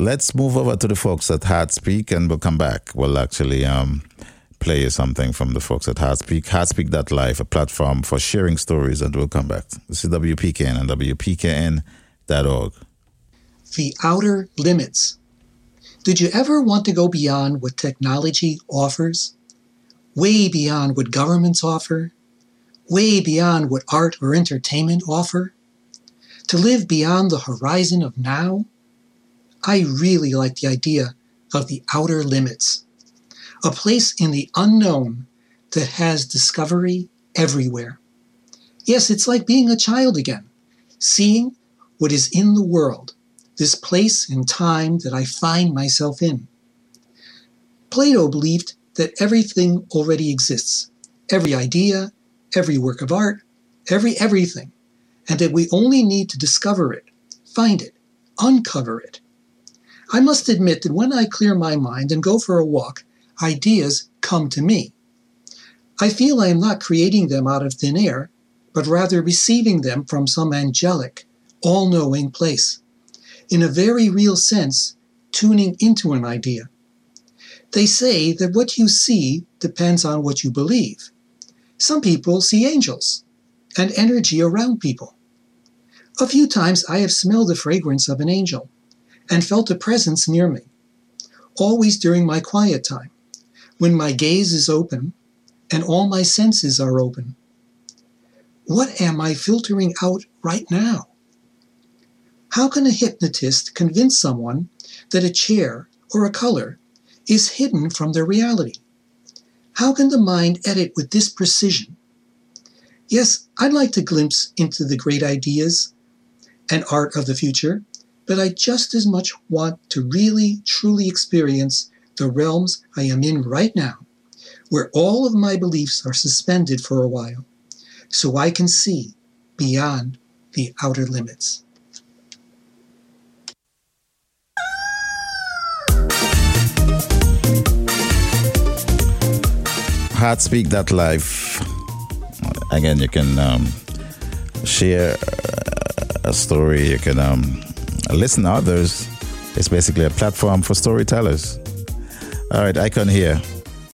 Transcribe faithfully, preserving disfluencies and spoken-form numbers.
let's move over to the folks at Heartspeak, and we'll come back. We'll actually um, play you something from the folks at Heartspeak. Heartspeak dot live, a platform for sharing stories, and we'll come back. This is W P K N and W P K N dot org. The outer limits. Did you ever want to go beyond what technology offers? Way beyond what governments offer? Way beyond what art or entertainment offer? To live beyond the horizon of now? I really like the idea of the outer limits. A place in the unknown that has discovery everywhere. Yes, it's like being a child again, seeing what is in the world, this place and time that I find myself in. Plato believed that everything already exists, every idea, every work of art, every everything, and that we only need to discover it, find it, uncover it. I must admit that when I clear my mind and go for a walk, ideas come to me. I feel I am not creating them out of thin air, but rather receiving them from some angelic, all-knowing place. In a very real sense, tuning into an idea. They say that what you see depends on what you believe. Some people see angels and energy around people. A few times I have smelled the fragrance of an angel and felt a presence near me, always during my quiet time, when my gaze is open and all my senses are open. What am I filtering out right now? How can a hypnotist convince someone that a chair or a color is hidden from their reality? How can the mind edit with this precision? Yes, I'd like to glimpse into the great ideas and art of the future, but I just as much want to really, truly experience the realms I am in right now, where all of my beliefs are suspended for a while, so I can see beyond the outer limits. Heartspeak dot live. Again, you can um, share a story. You can um, listen to others. It's basically a platform for storytellers. All right, Icon here.